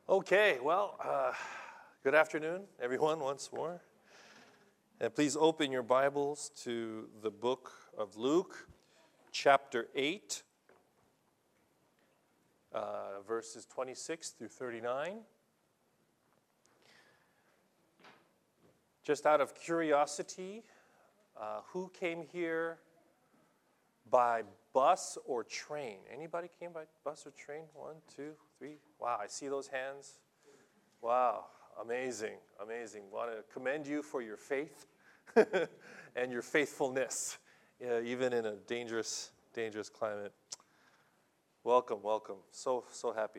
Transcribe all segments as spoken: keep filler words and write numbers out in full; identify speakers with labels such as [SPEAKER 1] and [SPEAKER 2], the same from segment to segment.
[SPEAKER 1] Okay, well, uh, good afternoon, everyone, once more. And please open your Bibles to the book of Luke, chapter eight, uh, verses twenty-six through thirty-nine. Just out of curiosity, uh, who came here by bus or train? Anybody came by bus or train? One, two, three. Wow, I see those hands. Wow, amazing, amazing. Want to commend you for your faith and your faithfulness, uh, even in a dangerous, dangerous climate. Welcome, welcome. So, so happy.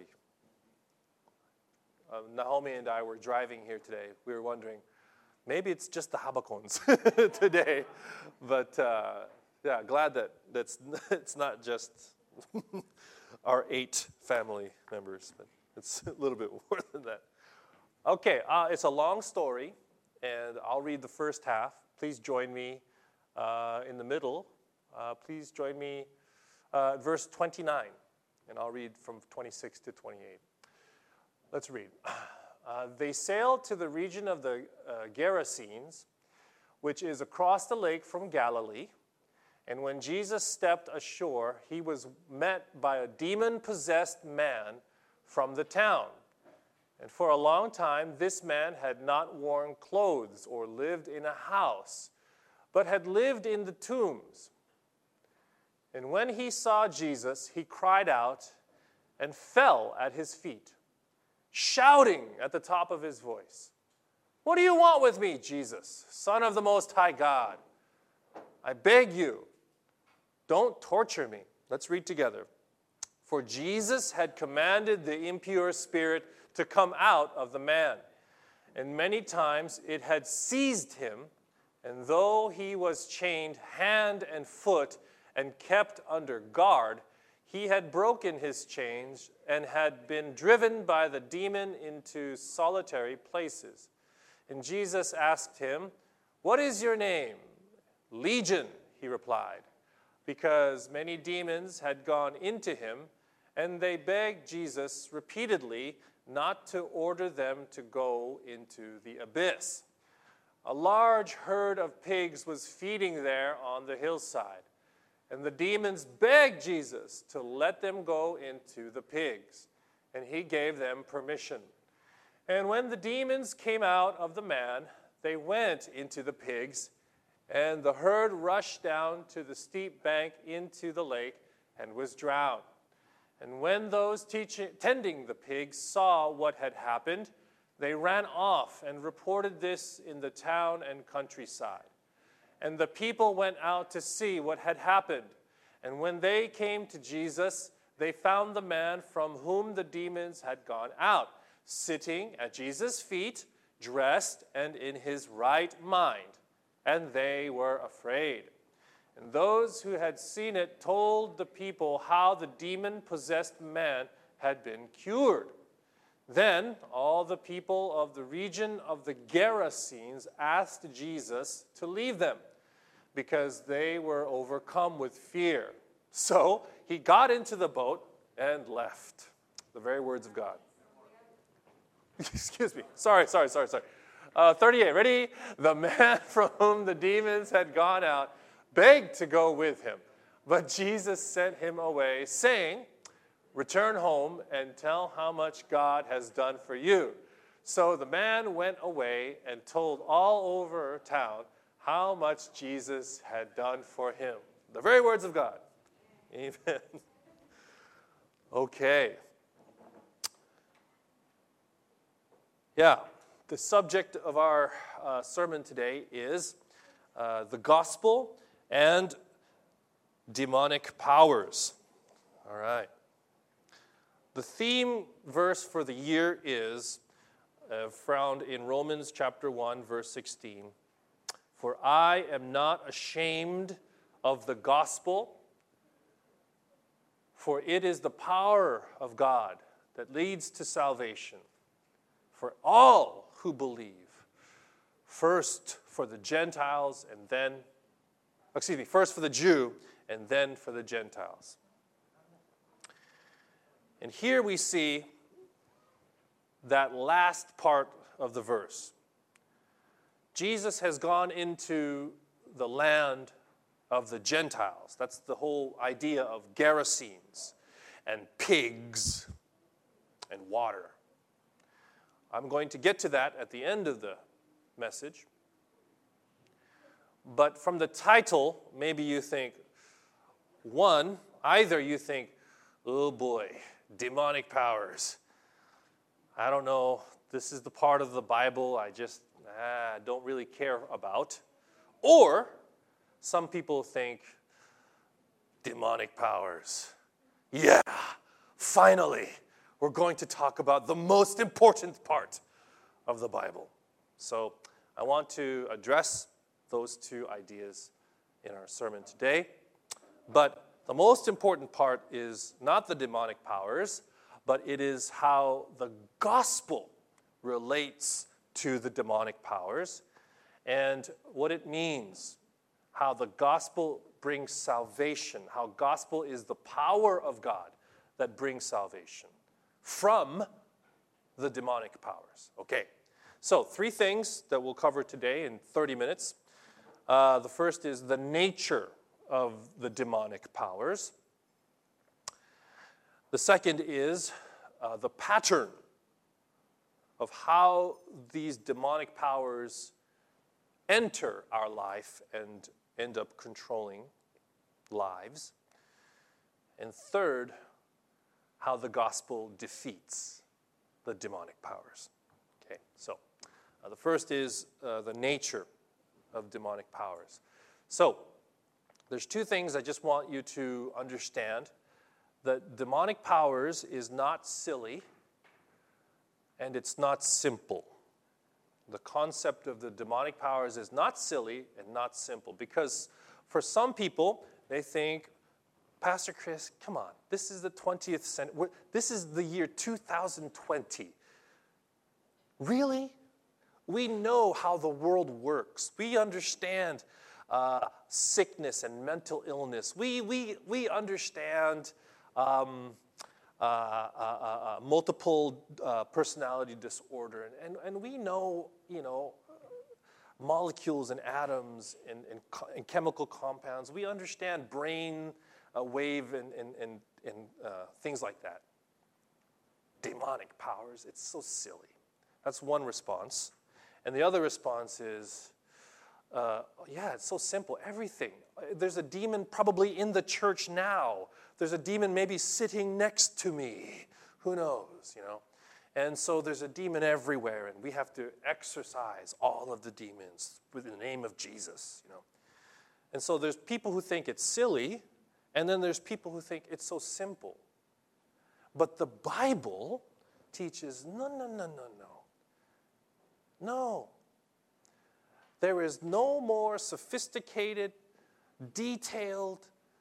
[SPEAKER 1] Uh, Naomi and I were driving here today. We were wondering, maybe it's just the Habakkons today, but uh, yeah, glad that that's it's not just our eight family members, but it's a little bit more than that. Okay, uh, it's a long story, and I'll read the first half. Please join me uh, in the middle. Uh, please join me uh, at verse twenty-nine, and I'll read from twenty-six to twenty-eight. Let's read. Uh, they sailed to the region of the uh, Gerasenes, which is across the lake from Galilee. And when Jesus stepped ashore, he was met by a demon-possessed man from the town. And for a long time, this man had not worn clothes or lived in a house, but had lived in the tombs. And when he saw Jesus, he cried out and fell at his feet, shouting at the top of his voice, "What do you want with me, Jesus, Son of the Most High God? I beg you, don't torture me." Let's read together. For Jesus had commanded the impure spirit to come out of the man. And many times it had seized him, and though he was chained hand and foot and kept under guard, he had broken his chains and had been driven by the demon into solitary places. And Jesus asked him, "What is your name?" "Legion," he replied, because many demons had gone into him, and they begged Jesus repeatedly not to order them to go into the abyss. A large herd of pigs was feeding there on the hillside, and the demons begged Jesus to let them go into the pigs, and he gave them permission. And when the demons came out of the man, they went into the pigs, and the herd rushed down to the steep bank into the lake and was drowned. And when those teaching, tending the pigs saw what had happened, they ran off and reported this in the town and countryside. And the people went out to see what had happened. And when they came to Jesus, they found the man from whom the demons had gone out, sitting at Jesus' feet, dressed and in his right mind. And they were afraid. And those who had seen it told the people how the demon-possessed man had been cured. Then all the people of the region of the Gerasenes asked Jesus to leave them, because they were overcome with fear. So he got into the boat and left. The very words of God. Excuse me. Sorry, sorry, sorry, sorry. Uh, thirty-eight, ready? The man from whom the demons had gone out begged to go with him, but Jesus sent him away, saying, "Return home and tell how much God has done for you." So the man went away and told all over town how much Jesus had done for him. The very words of God. Amen. Okay. Yeah, the subject of our uh, sermon today is uh, the gospel and demonic powers. All right. The theme verse for the year is uh, found in Romans chapter one, verse sixteen. For I am not ashamed of the gospel, for it is the power of God that leads to salvation for all who believe, first for the Gentiles and then Excuse me, first for the Jew and then for the Gentiles. And here we see that last part of the verse. Jesus has gone into the land of the Gentiles. That's the whole idea of Gerasenes and pigs and water. I'm going to get to that at the end of the message. But from the title, maybe you think, one, either you think, oh boy, demonic powers. I don't know, this is the part of the Bible I just ah, don't really care about. Or some people think, demonic powers. Yeah, finally, we're going to talk about the most important part of the Bible. So I want to address those two ideas in our sermon today. But the most important part is not the demonic powers, but it is how the gospel relates to the demonic powers and what it means, how the gospel brings salvation, how gospel is the power of God that brings salvation from the demonic powers. Okay, so three things that we'll cover today in thirty minutes. Uh, the first is the nature of the demonic powers. The second is uh, the pattern of how these demonic powers enter our life and end up controlling lives. And third, how the gospel defeats the demonic powers. Okay, so uh, the first is uh, the nature of demonic powers. So, there's two things I just want you to understand. That demonic powers is not silly, and it's not simple. The concept of the demonic powers is not silly and not simple, because for some people, they think, Pastor Chris, come on, this is the twentieth century, this is the year two thousand twenty. Really? We know how the world works. We understand uh, sickness and mental illness. We, we, we understand um, uh, uh, uh, multiple uh, personality disorder. And, and, and we know, you know, molecules and atoms and, and, and chemical compounds. We understand brain uh, wave and, and, and, and uh, things like that. Demonic powers, it's so silly. That's one response. And the other response is, uh, yeah, it's so simple. Everything. There's a demon probably in the church now. There's a demon maybe sitting next to me. Who knows, you know? And so there's a demon everywhere, and we have to exorcise all of the demons within the name of Jesus, you know? And so there's people who think it's silly, and then there's people who think it's so simple. But the Bible teaches, no, no, no, no, no. No. There is no more sophisticated, detailed,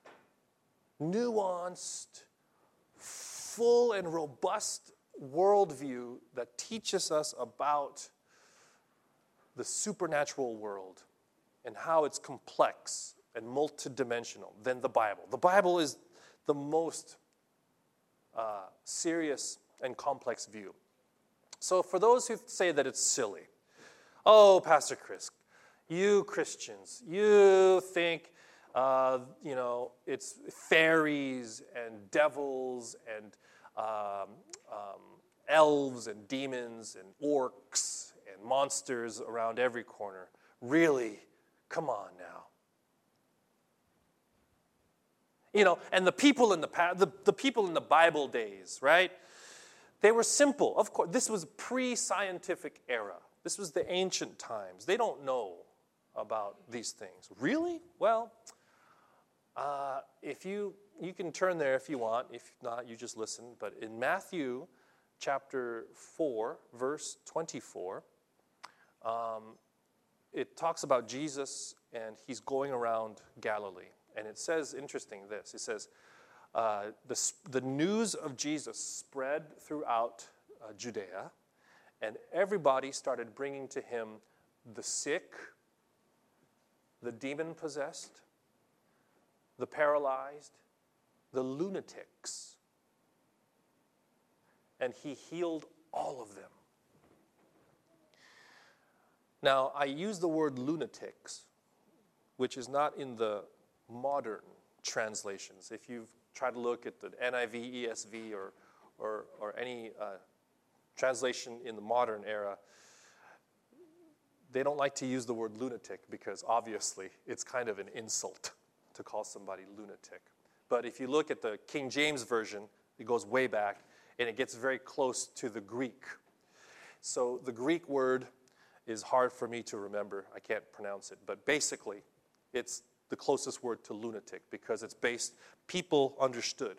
[SPEAKER 1] nuanced, full and robust worldview that teaches us about the supernatural world and how it's complex and multidimensional than the Bible. The Bible is the most uh, serious and complex view. So for those who say that it's silly, oh, Pastor Chris, you Christians, you think, uh, you know, it's fairies and devils and um, um, elves and demons and orcs and monsters around every corner. Really? Come on now. You know, and the people in the the, the people in the Bible days, right? They were simple. Of course, this was pre-scientific era. This was the ancient times. They don't know about these things. Really? Well, uh, if you you can turn there if you want. If not, you just listen. But in Matthew chapter four, verse twenty-four, um, it talks about Jesus, and he's going around Galilee. And it says, interesting this, it says, uh, the, the news of Jesus spread throughout uh, Judea, and everybody started bringing to him the sick, the demon-possessed, the paralyzed, the lunatics. And he healed all of them. Now, I use the word lunatics, which is not in the modern translations. If you've tried to look at the N I V, E S V, or, or, or any uh, translation in the modern era, they don't like to use the word lunatic because obviously it's kind of an insult to call somebody lunatic. But if you look at the King James Version, it goes way back, and it gets very close to the Greek. So the Greek word is hard for me to remember. I can't pronounce it. But basically, it's the closest word to lunatic because it's based, people understood.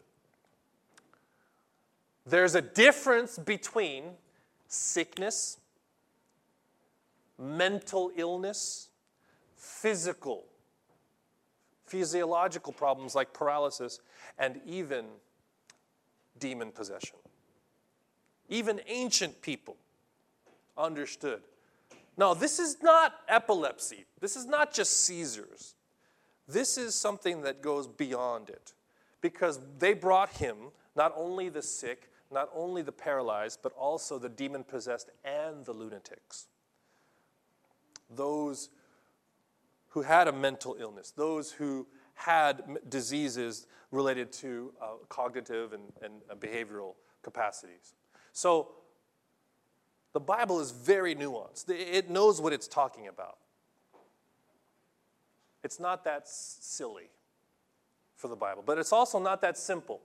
[SPEAKER 1] There's a difference between sickness, mental illness, physical, physiological problems like paralysis, and even demon possession. Even ancient people understood. No, this is not epilepsy. This is not just seizures. This is something that goes beyond it. Because they brought him not only the sick, not only the paralyzed, but also the demon-possessed and the lunatics. Those who had a mental illness, those who had m- diseases related to uh, cognitive and, and uh, behavioral capacities. So the Bible is very nuanced. It knows what it's talking about. It's not that s- silly for the Bible, but it's also not that simple.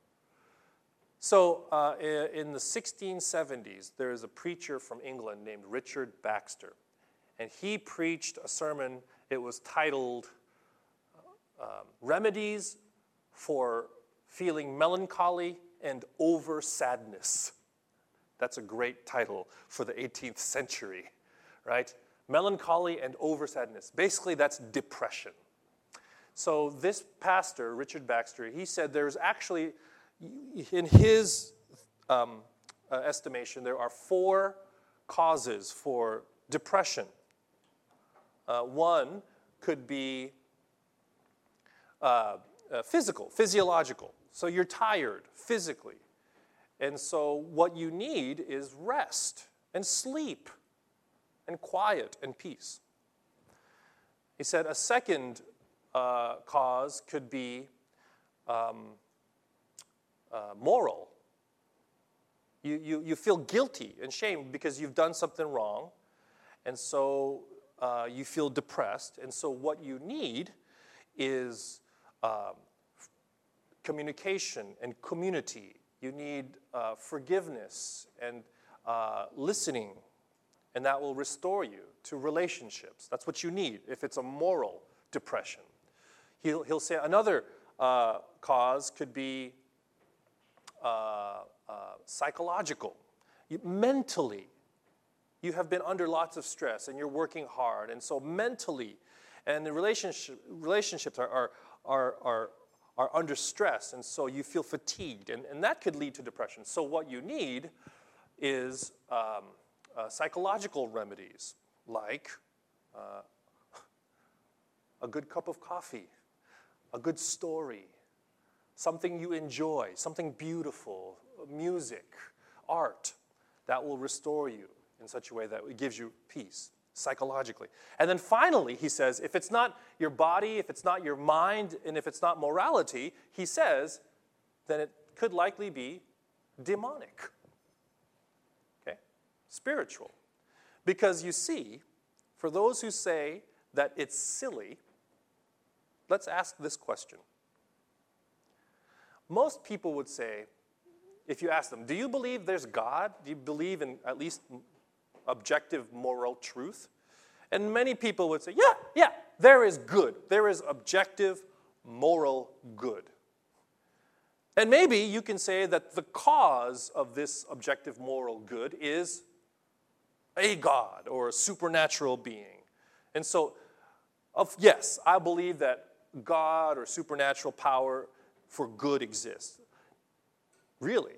[SPEAKER 1] So uh, in the sixteen seventies, there is a preacher from England named Richard Baxter, and he preached a sermon. It was titled um, Remedies for Feeling Melancholy and Over Sadness. That's a great title for the eighteenth century, right? Melancholy and over sadness. Basically, that's depression. So this pastor, Richard Baxter, he said there's actually, in his um, uh, estimation, there are four causes for depression. Uh, one could be uh, uh, physical, physiological. So you're tired physically. And so what you need is rest and sleep and quiet and peace. He said a second uh, cause could be um, uh, moral. You, you, you feel guilty and shame because you've done something wrong, and so uh, you feel depressed. And so what you need is um, communication and community. You need uh, forgiveness and uh, listening, and that will restore you to relationships. That's what you need if it's a moral depression. He'll, he'll say another uh, cause could be uh, uh, psychological. You, mentally, you have been under lots of stress and you're working hard, and so mentally, and the relationship, relationships are, are, are, are are under stress, and so you feel fatigued, and, and that could lead to depression. So what you need is um, uh, psychological remedies, like uh, a good cup of coffee, a good story, something you enjoy, something beautiful, music, art, that will restore you in such a way that it gives you peace. Psychologically. And then finally, he says, if it's not your body, if it's not your mind, and if it's not morality, he says, then it could likely be demonic. Okay? Spiritual. Because you see, for those who say that it's silly, let's ask this question. Most people would say, if you ask them, do you believe there's God? Do you believe in at least objective moral truth? And many people would say, yeah, yeah, there is good. There is objective moral good. And maybe you can say that the cause of this objective moral good is a God or a supernatural being. And so, of, yes, I believe that God or supernatural power for good exists. Really?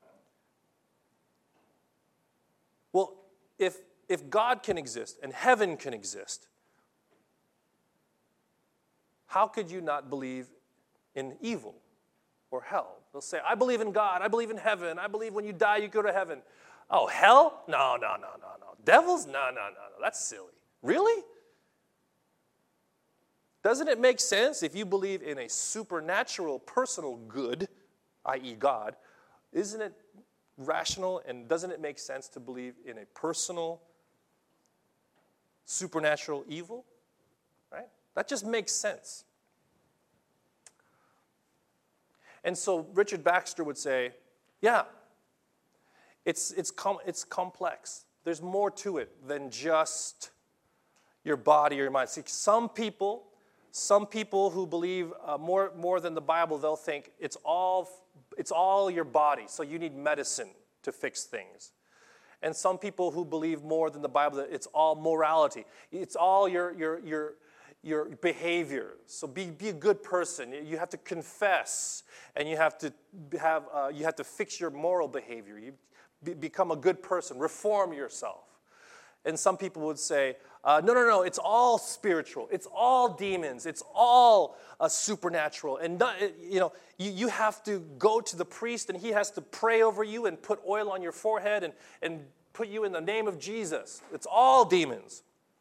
[SPEAKER 1] Well, If, if God can exist and heaven can exist, how could you not believe in evil or hell? They'll say, I believe in God, I believe in heaven, I believe when you die you go to heaven. Oh, hell? No, no, no, no, no. Devils? No, no, no, no. That's silly. Really? Doesn't it make sense if you believe in a supernatural personal good, that is God, isn't it rational and doesn't it make sense to believe in a personal supernatural evil? Right? That just makes sense. And so Richard Baxter would say, yeah, it's, it's, com- it's complex. There's more to it than just your body or your mind. See, some people, some people who believe uh, more, more than the Bible, they'll think it's all, it's all your body, so you need medicine to fix things. And some people who believe more than the Bible, that it's all morality. It's all your, your, your, your behavior. So be, be a good person. You have to confess, and you have to have uh, you have to fix your moral behavior. You be, become a good person. Reform yourself. And some people would say, uh, no, no, no. It's all spiritual. It's all demons. It's all uh, supernatural. And not, you know, you, you have to go to the priest, and he has to pray over you and put oil on your forehead and and put you in the name of Jesus. It's all demons.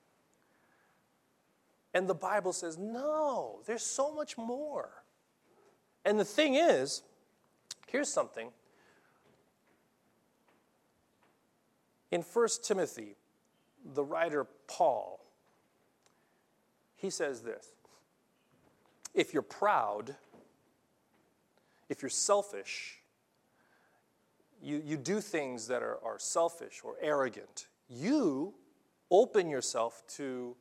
[SPEAKER 1] And the Bible says, no, there's so much more. And the thing is, here's something. In First Timothy, the writer Paul, he says this: if you're proud, if you're selfish, you, you do things that are, are selfish or arrogant, you open yourself to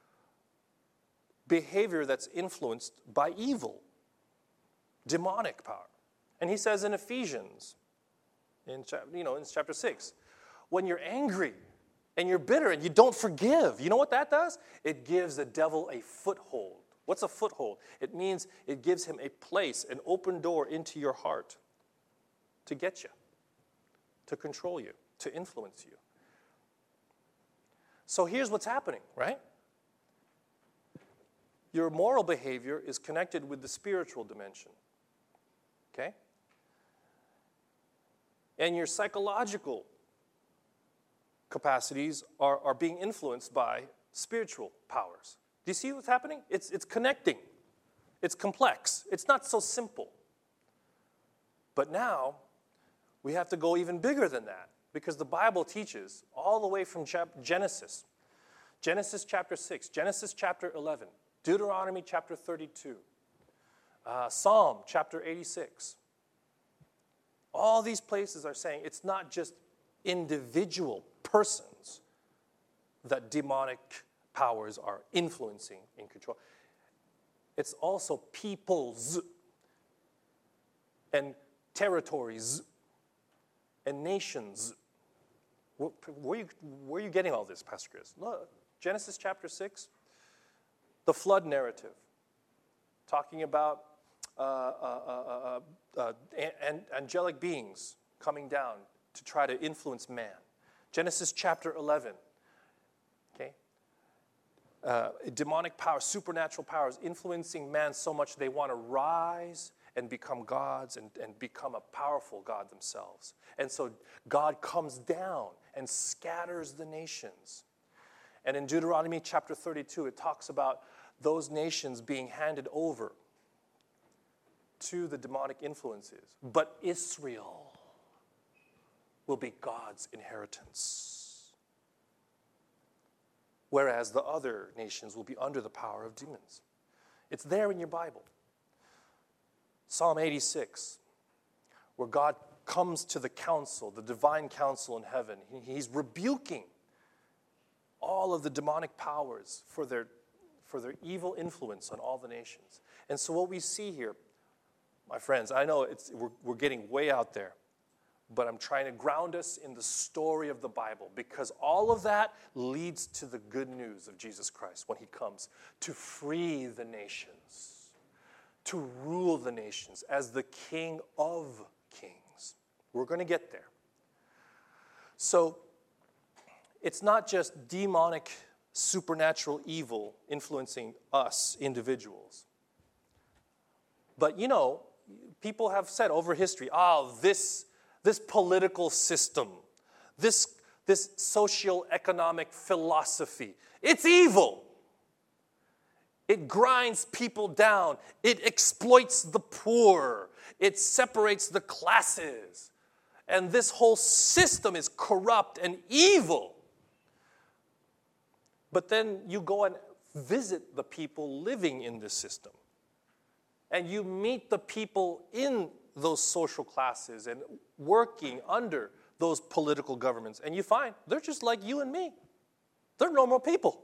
[SPEAKER 1] behavior that's influenced by evil, demonic power. And he says in Ephesians, in you know in chapter six, when you're angry and you're bitter and you don't forgive, you know what that does? It gives the devil a foothold. What's a foothold? It means it gives him a place, an open door into your heart to get you, to control you, to influence you. So here's what's happening, right? Your moral behavior is connected with the spiritual dimension, okay? And your psychological capacities are, are being influenced by spiritual powers. Do you see what's happening? It's, it's connecting. It's complex. It's not so simple. But now, we have to go even bigger than that, because the Bible teaches all the way from Genesis, Genesis chapter six, Genesis chapter eleven, Deuteronomy chapter thirty-two, uh, Psalm chapter eighty-six. All these places are saying it's not just individual persons that demonic powers are influencing and control. It's also peoples and territories and nations. Where, where, are you, where are you getting all this, Pastor Chris? Look, Genesis chapter six. The flood narrative, talking about uh, uh, uh, uh, uh, an, angelic beings coming down to try to influence man. Genesis chapter eleven, okay? Uh, demonic powers, supernatural powers influencing man so much they want to rise and become gods and, and become a powerful God themselves. And so God comes down and scatters the nations. And in Deuteronomy chapter thirty-two, it talks about those nations being handed over to the demonic influences. But Israel will be God's inheritance, whereas the other nations will be under the power of demons. It's there in your Bible. Psalm eighty-six, where God comes to the council, the divine council in heaven. He's rebuking all of the demonic powers for their, for their evil influence on all the nations. And so what we see here, my friends, I know it's, we're, we're getting way out there, but I'm trying to ground us in the story of the Bible, because all of that leads to the good news of Jesus Christ when he comes to free the nations, to rule the nations as the King of kings. We're going to get there. So it's not just demonic, supernatural evil influencing us individuals. But, you know, people have said over history, oh, this, this political system, this this socio-economic philosophy. It's evil. It grinds people down. It exploits the poor. It separates the classes. And this whole system is corrupt and evil. But then you go and visit the people living in this system. And you meet the people in those social classes and working under those political governments. And you find they're just like you and me. They're normal people.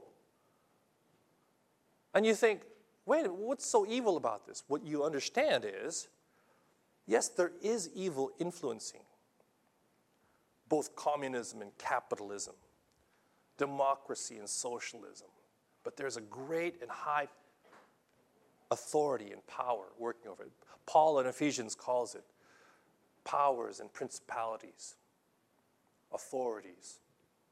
[SPEAKER 1] And you think, wait, what's so evil about this? What you understand is, yes, there is evil influencing both communism and capitalism, democracy and socialism. But there's a great and high authority and power working over it. Paul in Ephesians calls it powers and principalities, authorities.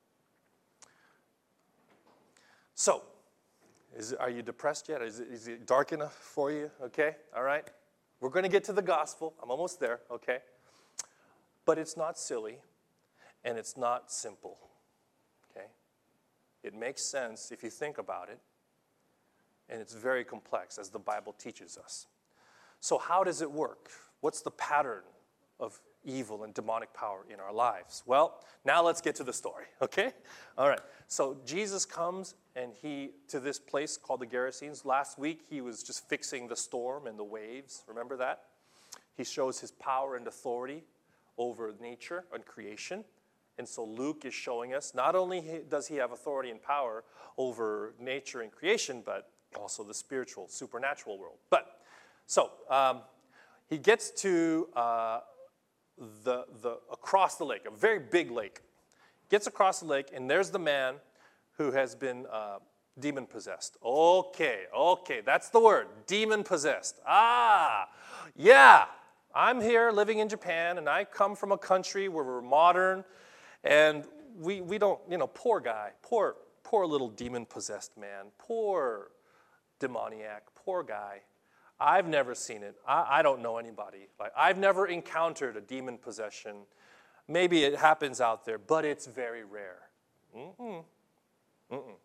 [SPEAKER 1] So, is, are you depressed yet? Is it, is it dark enough for you? Okay, all right. We're going to get to the gospel. I'm almost there, okay? But it's not silly, and it's not simple, okay? It makes sense if you think about it, and it's very complex, as the Bible teaches us. So how does it work? What's the pattern of evil and demonic power in our lives? Well, now let's get to the story, okay? All right. So Jesus comes and he to this place called the Gerasenes. Last week he was just fixing the storm and the waves. Remember that? He shows his power and authority over nature and creation. And so Luke is showing us not only does he have authority and power over nature and creation, but also the spiritual, supernatural world. But so um, he gets to uh, the the across the lake, a very big lake. Gets across the lake, and there's the man who has been uh, demon-possessed. Okay, okay, that's the word, demon-possessed. Ah, yeah, I'm here living in Japan, and I come from a country where we're modern, and we we don't, you know, poor guy, poor, poor little demon-possessed man, poor demoniac, poor guy. I've never seen it. I, I don't know anybody. Like, I've never encountered a demon possession. Maybe it happens out there, but it's very rare. Mm-mm. Mm-mm.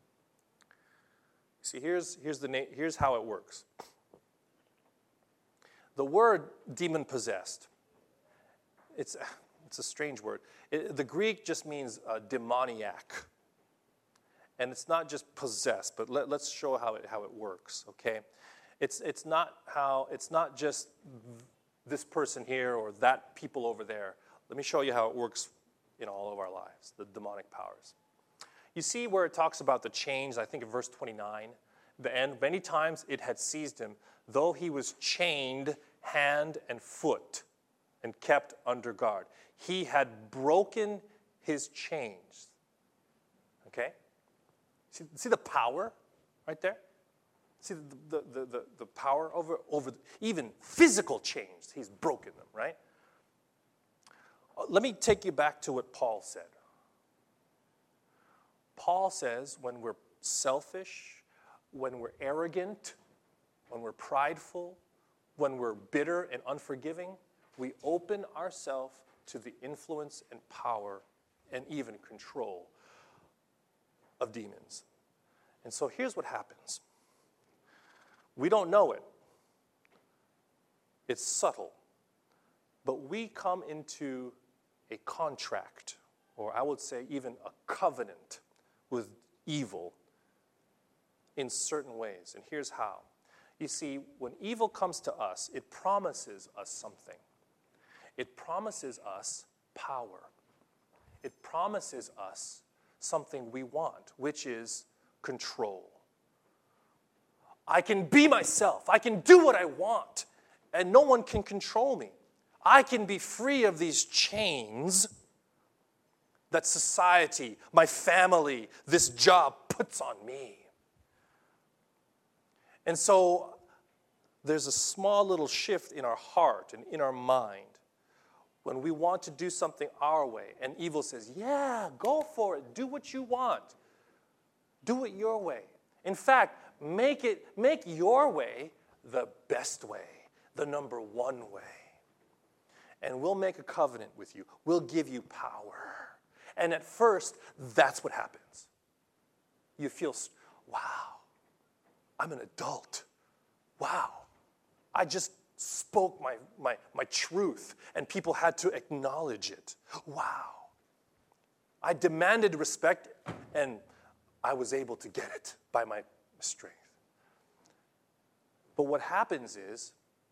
[SPEAKER 1] See, here's, here's, the na- here's how it works. The word demon-possessed, it's, it's a strange word. It, the Greek just means uh, demoniac. And it's not just possessed, but let, let's show how it, how it works, okay? It's, it's, not how, it's not just this person here or that people over there. Let me show you how it works in all of our lives, the demonic powers. You see where it talks about the chains, I think in verse twenty-nine, the end, many times it had seized him, though he was chained hand and foot and kept under guard. He had broken his chains. Okay? See, see the power right there? See the, the, the, the, the power over, over even physical chains. He's broken them, right? Let me take you back to what Paul said. Paul says when we're selfish, when we're arrogant, when we're prideful, when we're bitter and unforgiving, we open ourselves to the influence and power and even control of demons. And so here's what happens. We don't know it. It's subtle. But we come into a contract, or I would say even a covenant with evil in certain ways. And here's how. You see, when evil comes to us, it promises us something. It promises us power. It promises us something we want, which is control. I can be myself. I can do what I want, and no one can control me. I can be free of these chains that society, my family, this job puts on me. And so there's a small little shift in our heart and in our mind when we want to do something our way, and evil says, yeah, go for it. Do what you want. Do it your way. In fact, make it make your way the best way, the number one way. And we'll make a covenant with you. We'll give you power. And at first, that's what happens. You feel, wow, I'm an adult. Wow, I just spoke my, my, my truth, and people had to acknowledge it. Wow. I demanded respect, and I was able to get it by my strength. But what happens is,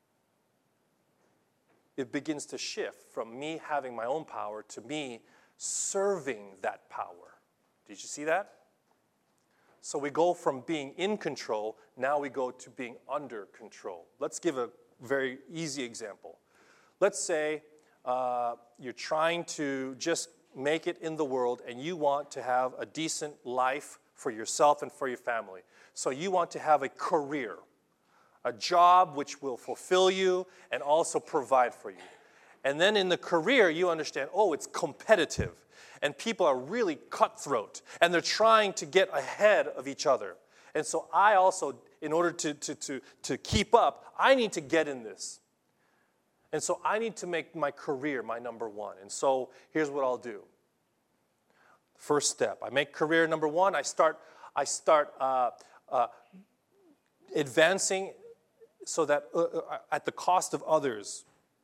[SPEAKER 1] it begins to shift from me having my own power to me serving that power. Did you see that? So we go from being in control, now we go to being under control. Let's give a very easy example. Let's say uh, you're trying to just make it in the world and you want to have a decent life for yourself and for your family. So you want to have a career, a job which will fulfill you and also provide for you. And then in the career, you understand, oh, it's competitive. And people are really cutthroat. And they're trying to get ahead of each other. And so I also, in order to, to, to, to keep up, I need to get in this. And so I need to make my career my number one. And so here's what I'll do. First step, I make career number one. I start, I start uh, uh, advancing so that uh, uh, at the cost of others,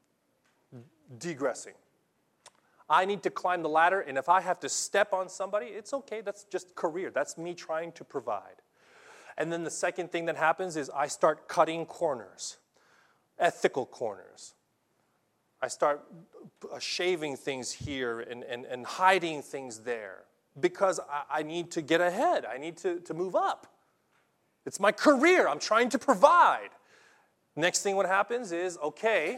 [SPEAKER 1] degressing. I need to climb the ladder, and if I have to step on somebody, it's okay. That's just career. That's me trying to provide. And then the second thing that happens is I start cutting corners, ethical corners. I start shaving things here and, and, and hiding things there because I, I need to get ahead. I need to, to move up. It's my career. I'm trying to provide. Next thing what happens is, okay,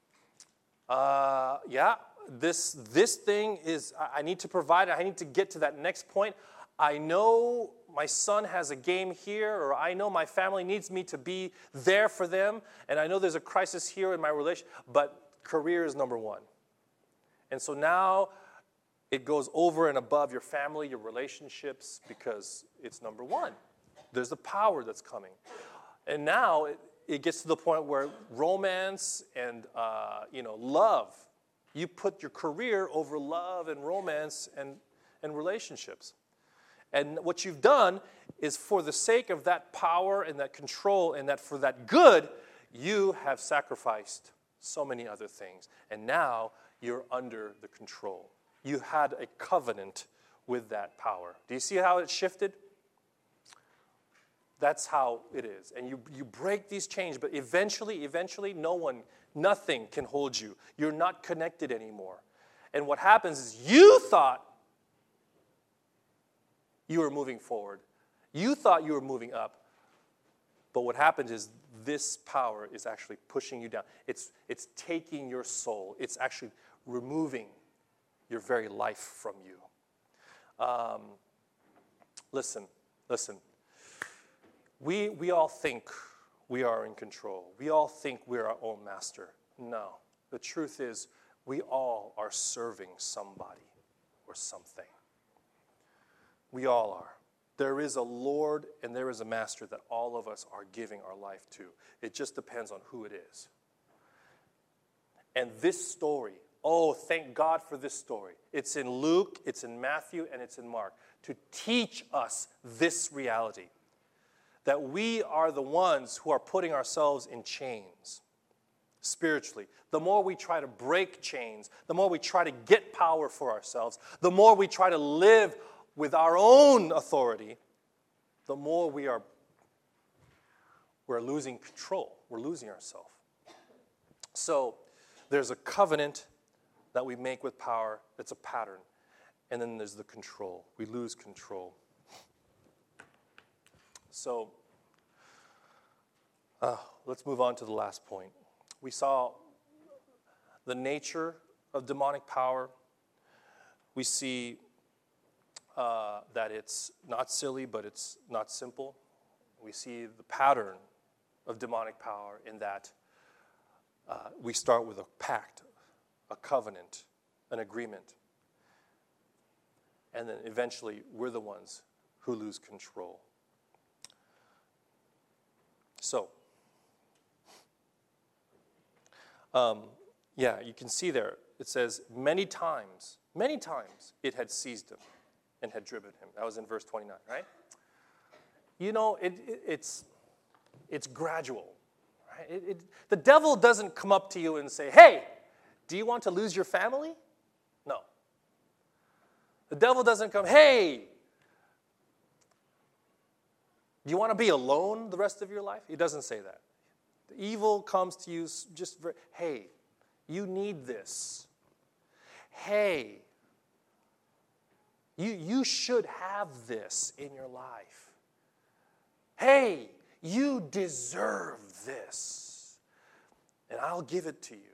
[SPEAKER 1] uh, yeah, this, this thing is, I need to provide. I need to get to that next point. I know my son has a game here, or I know my family needs me to be there for them, and I know there's a crisis here in my relation, but career is number one. And so now it goes over and above your family, your relationships, because it's number one. There's a power that's coming. And now it, it gets to the point where romance and uh, you know, love, you put your career over love and romance and, and relationships. And what you've done is for the sake of that power and that control and that for that good, you have sacrificed so many other things. And now you're under the control. You had a covenant with that power. Do you see how it shifted? That's how it is. And you, you break these chains, but eventually, eventually, no one, nothing can hold you. You're not connected anymore. And what happens is you thought you were moving forward. You thought you were moving up. But what happens is this power is actually pushing you down. It's, it's taking your soul. It's actually removing your very life from you. Um, listen, listen. We, we all think we are in control. We all think we're our own master. No. The truth is we all are serving somebody or something. We all are. There is a Lord and there is a master that all of us are giving our life to. It just depends on who it is. And this story, oh, thank God for this story. It's in Luke, it's in Matthew, and it's in Mark to teach us this reality. That we are the ones who are putting ourselves in chains spiritually. The more we try to break chains, the more we try to get power for ourselves, the more we try to live with our own authority, the more we are we're losing control. We're losing ourselves. So there's a covenant that we make with power that's a pattern. And then there's the control. We lose control. So uh, let's move on to the last point. We saw the nature of demonic power. We see uh, that it's not silly, but it's not simple. We see the pattern of demonic power in that uh, we start with a pact, a covenant, an agreement. And then eventually we're the ones who lose control. So, um, Yeah, you can see there, it says, many times, many times it had seized him and had driven him. That was in verse twenty-nine, right? You know, it, it, it's, it's gradual. Right? It, it, the devil doesn't come up to you and say, hey, do you want to lose your family? No. The devil doesn't come, hey, do you want to be alone the rest of your life? He doesn't say that. The evil comes to you just, very, hey, you need this. Hey, you, you should have this in your life. Hey, you deserve this, and I'll give it to you.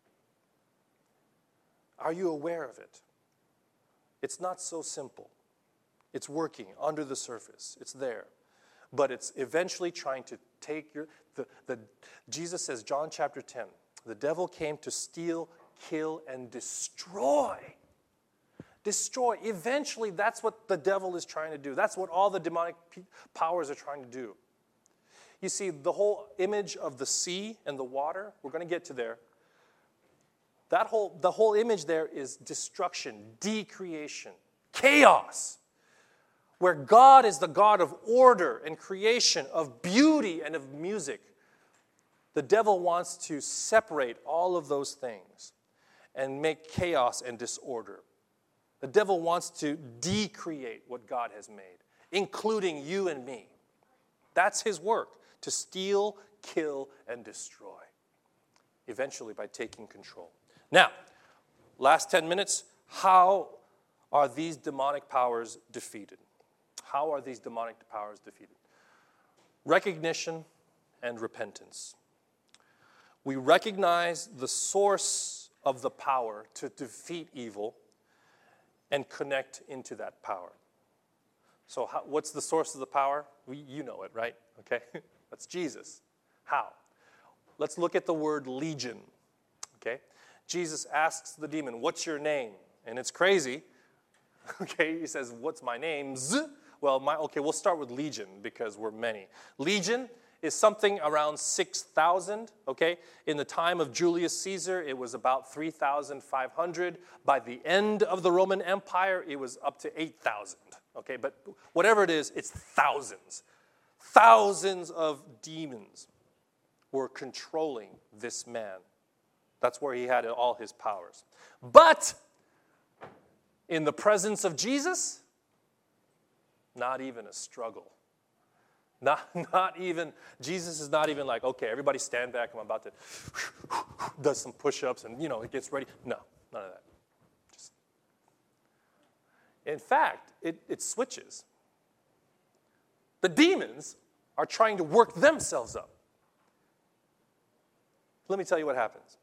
[SPEAKER 1] Are you aware of it? It's not so simple. It's working under the surface. It's there. But it's eventually trying to take your... The, the, Jesus says, John chapter ten, the devil came to steal, kill, and destroy. Destroy. Eventually, that's what the devil is trying to do. That's what all the demonic powers are trying to do. You see, the whole image of the sea and the water, we're going to get to there. That whole, the whole image there is destruction, decreation, chaos. Where God is the God of order and creation, of beauty and of music. The devil wants to separate all of those things and make chaos and disorder. The devil wants to decreate what God has made, including you and me. That's his work, to steal, kill, and destroy, eventually by taking control. Now, last ten minutes, how are these demonic powers defeated? How are these demonic powers defeated? Recognition and repentance. We recognize the source of the power to defeat evil and connect into that power. So how, what's the source of the power? We, you know it, right? Okay, that's Jesus. How? Let's look at the word legion. Okay, Jesus asks the demon, what's your name? And it's crazy. Okay, he says, what's my name? Z. Well, my, okay, we'll start with legion because we're many. Legion is something around six thousand, okay? In the time of Julius Caesar, it was about three thousand five hundred. By the end of the Roman Empire, it was up to eight thousand, okay? But whatever it is, it's thousands. Thousands of demons were controlling this man. That's where he had all his powers. But in the presence of Jesus, not even a struggle. Not, not even, Jesus is not even like, okay, everybody stand back, I'm about to, does some push-ups and, you know, it gets ready. No, none of that. Just, in fact, it, it switches. The demons are trying to work themselves up. Let me tell you what happens.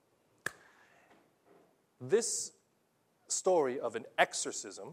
[SPEAKER 1] This story of an exorcism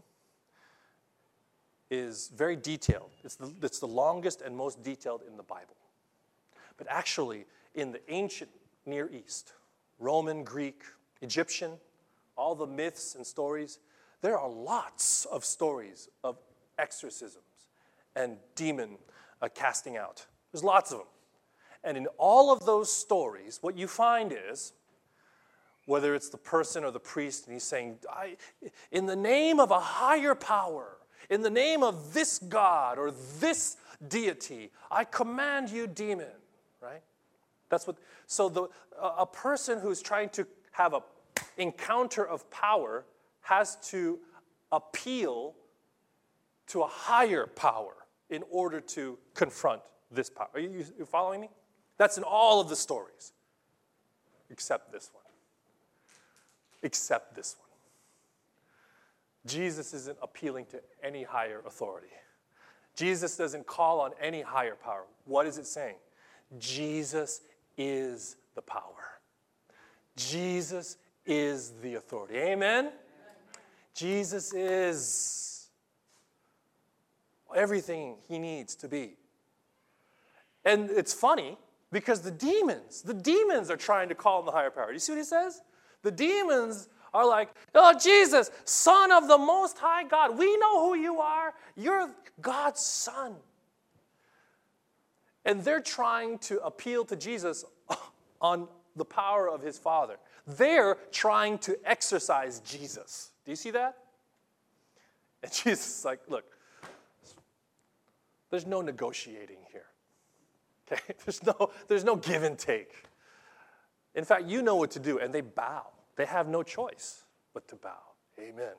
[SPEAKER 1] is very detailed. It's the, it's the longest and most detailed in the Bible. But actually, in the ancient Near East, Roman, Greek, Egyptian, all the myths and stories, there are lots of stories of exorcisms and demon uh, casting out. There's lots of them. And in all of those stories, what you find is, whether it's the person or the priest, and he's saying, I, in the name of a higher power, in the name of this God or this deity, I command you, demon, right? That's what, so the, a person who's trying to have an encounter of power has to appeal to a higher power in order to confront this power. Are you, you following me? That's in all of the stories, except this one. Except this one. Jesus isn't appealing to any higher authority. Jesus doesn't call on any higher power. What is it saying? Jesus is the power. Jesus is the authority. Amen? Amen. Jesus is everything he needs to be. And it's funny because the demons, the demons are trying to call on the higher power. Do you see what he says? The demons are like, oh, Jesus, Son of the Most High God, we know who you are. You're God's Son. And they're trying to appeal to Jesus on the power of his Father. They're trying to exorcise Jesus. Do you see that? And Jesus is like, look, there's no negotiating here. Okay? There's no, there's no give and take. In fact, you know what to do, and they bow. They have no choice but to bow. Amen.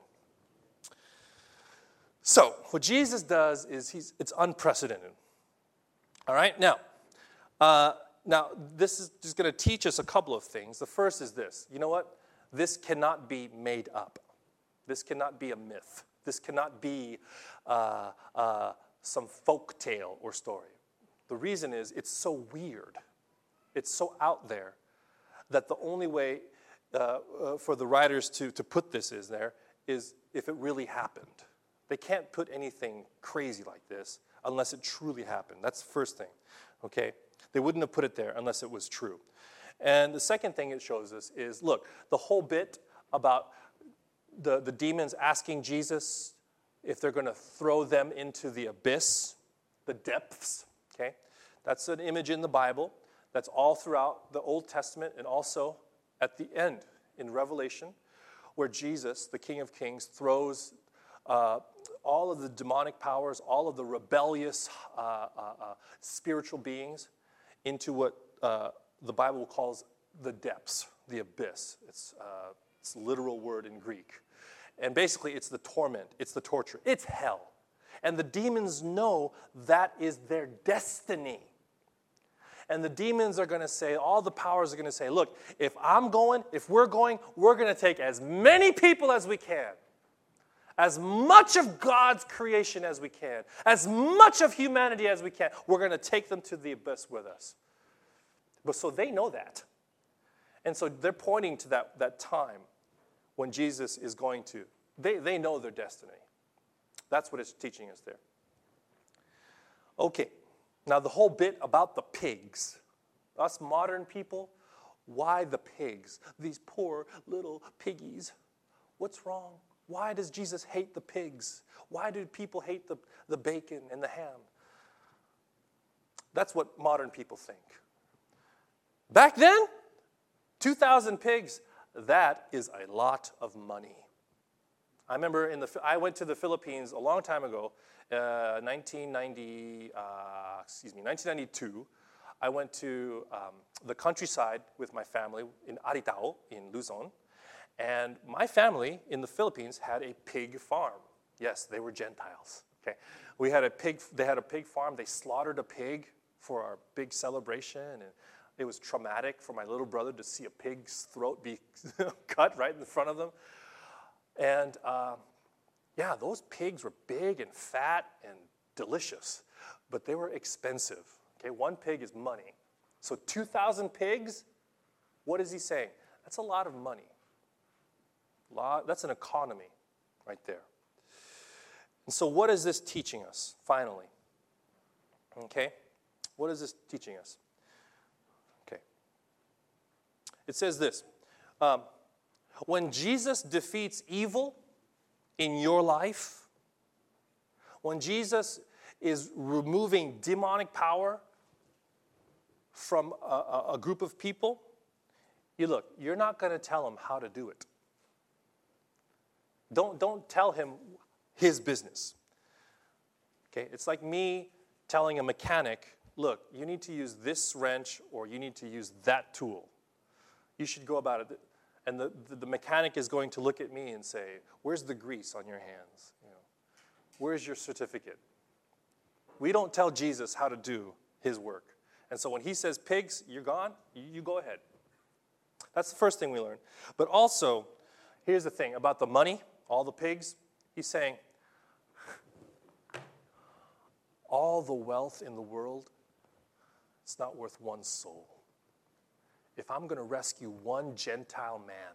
[SPEAKER 1] So, what Jesus does is he's it's unprecedented. All right? Now, uh, now this is just going to teach us a couple of things. The first is this. You know what? This cannot be made up. This cannot be a myth. This cannot be uh, uh, some folk tale or story. The reason is it's so weird. It's so out there that the only way uh, uh, for the writers to, to put this is there is if it really happened. They can't put anything crazy like this unless it truly happened. That's the first thing, okay? They wouldn't have put it there unless it was true. And the second thing it shows us is, look, the whole bit about the, the demons asking Jesus if they're going to throw them into the abyss, the depths, okay? That's an image in the Bible. That's all throughout the Old Testament and also at the end in Revelation where Jesus, the King of Kings, throws uh, all of the demonic powers, all of the rebellious uh, uh, uh, spiritual beings into what uh, the Bible calls the depths, the abyss. It's, uh, it's a literal word in Greek. And basically it's the torment, it's the torture, it's hell. And the demons know that is their destiny. And the demons are going to say, all the powers are going to say, look, if I'm going, if we're going, we're going to take as many people as we can. As much of God's creation as we can. As much of humanity as we can. We're going to take them to the abyss with us. But so they know that. And so they're pointing to that, that time when Jesus is going to. They, they know their destiny. That's what it's teaching us there. Okay. Now, the whole bit about the pigs, us modern people, why the pigs? These poor little piggies. What's wrong? Why does Jesus hate the pigs? Why do people hate the, the bacon and the ham? That's what modern people think. Back then, two thousand pigs, that is a lot of money. I remember in the I went to the Philippines a long time ago, uh, nineteen ninety, uh, excuse me, nineteen ninety-two. I went to um, the countryside with my family in Aritao in Luzon, and my family in the Philippines had a pig farm. Yes, they were Gentiles. Okay, we had a pig. They had a pig farm. They slaughtered a pig for our big celebration, and it was traumatic for my little brother to see a pig's throat be cut right in front of them. And uh, yeah, those pigs were big and fat and delicious, but they were expensive. Okay, one pig is money. So two thousand pigs, what is he saying? That's a lot of money. Lot, that's an economy right there. And so what is this teaching us, finally? Okay, what is this teaching us? Okay. It says this. Um, When Jesus defeats evil in your life, when Jesus is removing demonic power from a, a group of people, you look, you're not going to tell him how to do it. Don't, don't tell him his business. Okay, it's like me telling a mechanic, look, you need to use this wrench or you need to use that tool. You should go about it. And the, the, the mechanic is going to look at me and say, where's the grease on your hands? You know, where's your certificate? We don't tell Jesus how to do his work. And so when he says, pigs, you're gone, you, you go ahead. That's the first thing we learn. But also, here's the thing about the money, all the pigs. He's saying, all the wealth in the world, it's not worth one soul. If I'm going to rescue one Gentile man,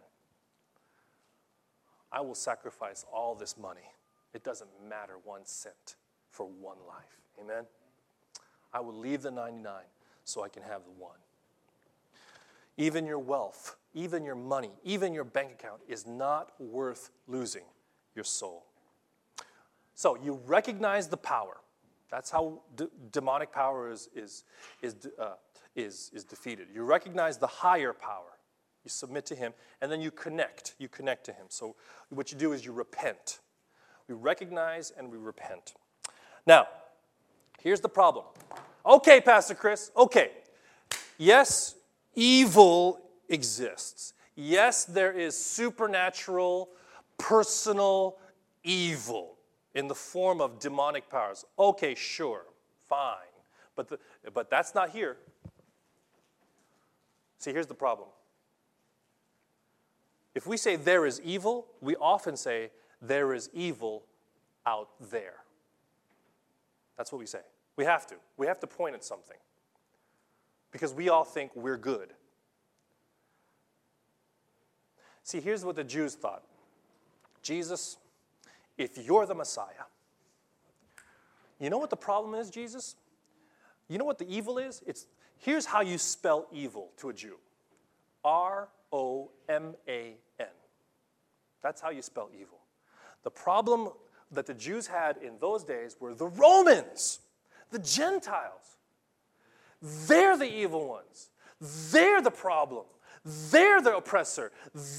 [SPEAKER 1] I will sacrifice all this money. It doesn't matter one cent for one life. Amen? I will leave the ninety-nine so I can have the one. Even your wealth, even your money, even your bank account is not worth losing your soul. So you recognize the power. That's how d- demonic power is, is, is uh, is, is defeated. You recognize the higher power. You submit to him, and then you connect. You connect to him. So what you do is you repent. We recognize and we repent. Now, here's the problem. Okay, Pastor Chris, okay. Yes, evil exists. Yes, there is supernatural, personal evil in the form of demonic powers. Okay, sure, fine. But, the, but that's not here. See, here's the problem. If we say there is evil, we often say there is evil out there. That's what we say. We have to. We have to point at something. Because we all think we're good. See, here's what the Jews thought. Jesus, if you're the Messiah, you know what the problem is, Jesus? You know what the evil is? It's here's how you spell evil to a Jew. R O M A N. That's how you spell evil. The problem that the Jews had in those days were the Romans, the Gentiles. They're the evil ones. They're the problem. They're the oppressor.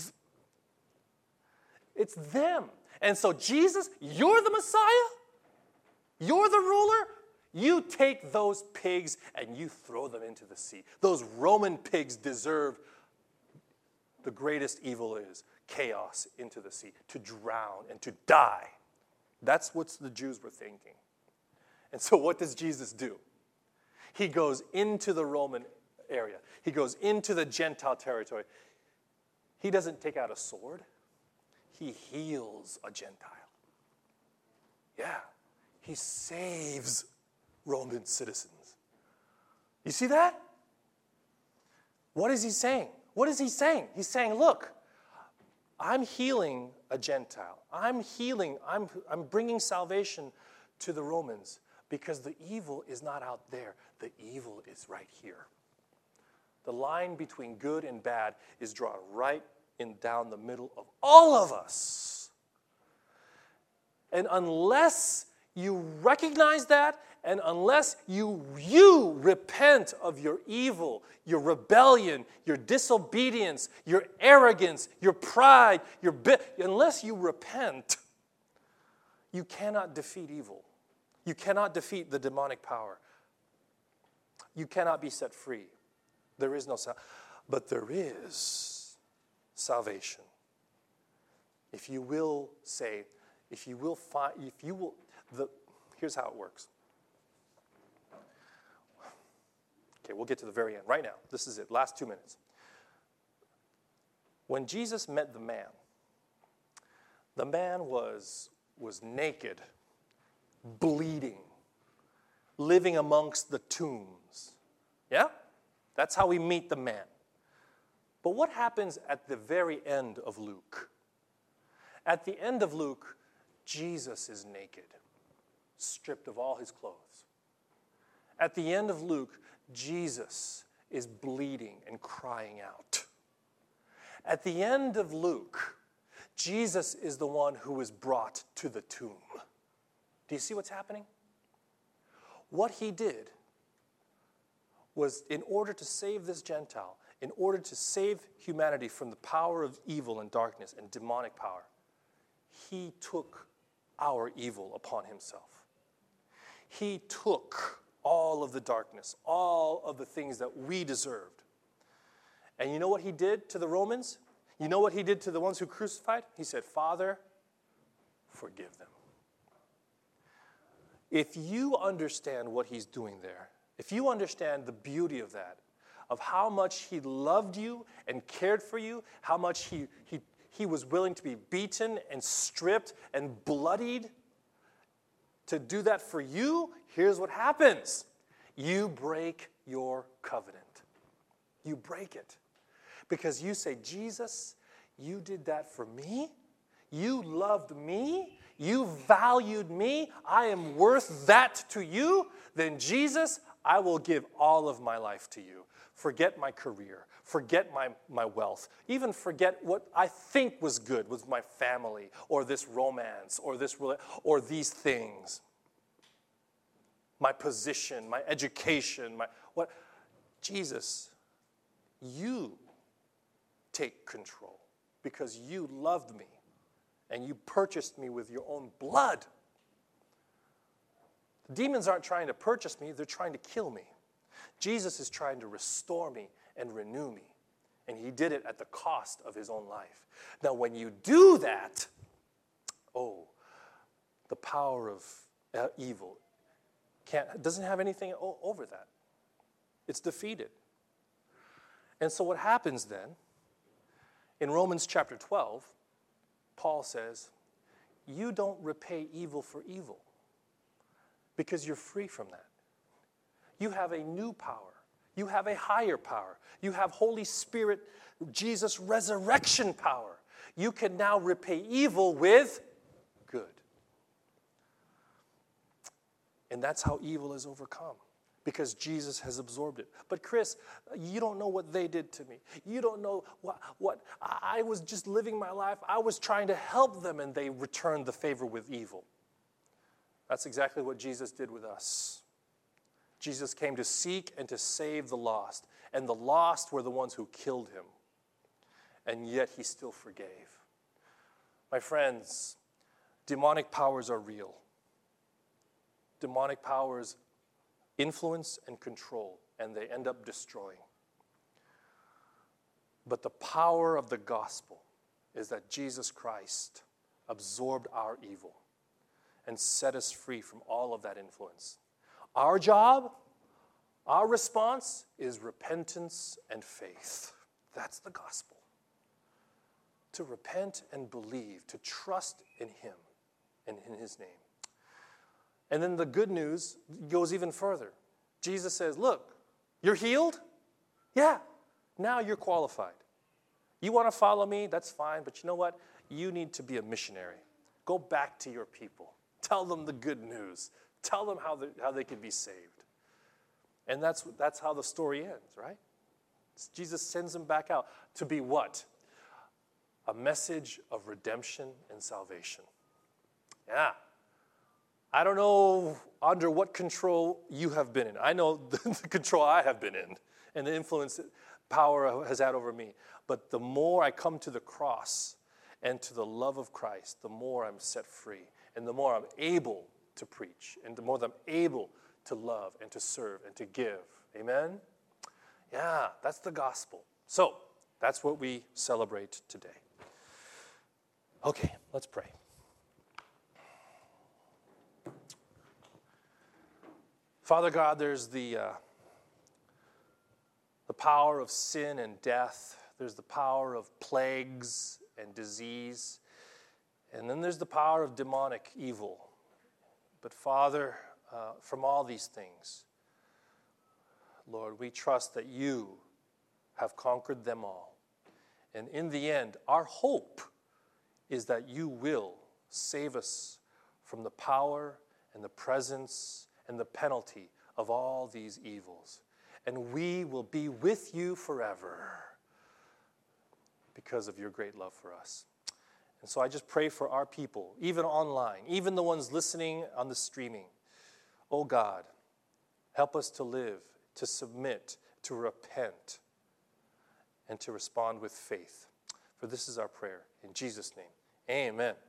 [SPEAKER 1] It's them. And so Jesus, you're the Messiah? You're the ruler? You take those pigs and you throw them into the sea. Those Roman pigs deserve the greatest evil is chaos into the sea, to drown and to die. That's what the Jews were thinking. And so what does Jesus do? He goes into the Roman area. He goes into the Gentile territory. He doesn't take out a sword. He heals a Gentile. Yeah, he saves Roman citizens. You see that? What is he saying? What is he saying? He's saying, look, I'm healing a Gentile. I'm healing, I'm, I'm bringing salvation to the Romans because the evil is not out there. The evil is right here. The line between good and bad is drawn right in down the middle of all of us. And unless you recognize that, and unless you, you repent of your evil, your rebellion, your disobedience, your arrogance, your pride, your bi- unless you repent, you cannot defeat evil. You cannot defeat the demonic power. You cannot be set free. There is no salvation. But there is salvation. If you will say, if you will find, if you will, the, here's how it works. Okay, we'll get to the very end. Right now, this is it, last two minutes. When Jesus met the man, the man was, was naked, bleeding, living amongst the tombs. Yeah? That's how we meet the man. But what happens at the very end of Luke? At the end of Luke, Jesus is naked, stripped of all his clothes. At the end of Luke, Jesus is bleeding and crying out. At the end of Luke, Jesus is the one who is brought to the tomb. Do you see what's happening? What he did was, in order to save this Gentile, in order to save humanity from the power of evil and darkness and demonic power, he took our evil upon himself. He took all of the darkness, all of the things that we deserved. And you know what he did to the Romans? You know what he did to the ones who crucified? He said, Father, forgive them. If you understand what he's doing there, if you understand the beauty of that, of how much he loved you and cared for you, how much he, he, he was willing to be beaten and stripped and bloodied to do that for you, here's what happens. You break your covenant. You break it. Because you say, Jesus, you did that for me. You loved me. You valued me. I am worth that to you. Then Jesus, I will give all of my life to you. Forget my career. Forget my, my wealth. Even forget what I think was good with my family or this romance or this or these things. My position, my education, my what. Jesus, you take control because you loved me and you purchased me with your own blood. The demons aren't trying to purchase me, they're trying to kill me. Jesus is trying to restore me and renew me. And he did it at the cost of his own life. Now, when you do that, oh, the power of uh, evil can't, doesn't have anything o- over that. It's defeated. And so what happens then, in Romans chapter twelve, Paul says, you don't repay evil for evil because you're free from that. You have a new power. You have a higher power. You have Holy Spirit, Jesus' resurrection power. You can now repay evil with good. And that's how evil is overcome, because Jesus has absorbed it. But Chris, you don't know what they did to me. You don't know what, what I was just living my life. I was trying to help them, and they returned the favor with evil. That's exactly what Jesus did with us. Jesus came to seek and to save the lost. And the lost were the ones who killed him. And yet he still forgave. My friends, demonic powers are real. Demonic powers influence and control, and they end up destroying. But the power of the gospel is that Jesus Christ absorbed our evil and set us free from all of that influence. Our job, our response is repentance and faith. That's the gospel. To repent and believe, to trust in him and in his name. And then the good news goes even further. Jesus says, look, you're healed? Yeah, now you're qualified. You want to follow me? That's fine, but you know what? You need to be a missionary. Go back to your people. Tell them the good news. Tell them how they, how they can be saved. And that's, that's how the story ends, right? Jesus sends them back out to be what? A message of redemption and salvation. Yeah. I don't know under what control you have been in. I know the, the control I have been in and the influence that power has had over me. But the more I come to the cross and to the love of Christ, the more I'm set free and the more I'm able to preach, and the more that I'm able to love and to serve and to give. Amen? Yeah, that's the gospel. So, that's what we celebrate today. Okay, let's pray. Father God, there's the, uh, the power of sin and death. There's the power of plagues and disease. And then there's the power of demonic evil. But Father, uh, from all these things, Lord, we trust that you have conquered them all. And in the end, our hope is that you will save us from the power and the presence and the penalty of all these evils. And we will be with you forever because of your great love for us. And so I just pray for our people, even online, even the ones listening on the streaming. Oh God, help us to live, to submit, to repent, and to respond with faith. For this is our prayer. In Jesus' name, amen.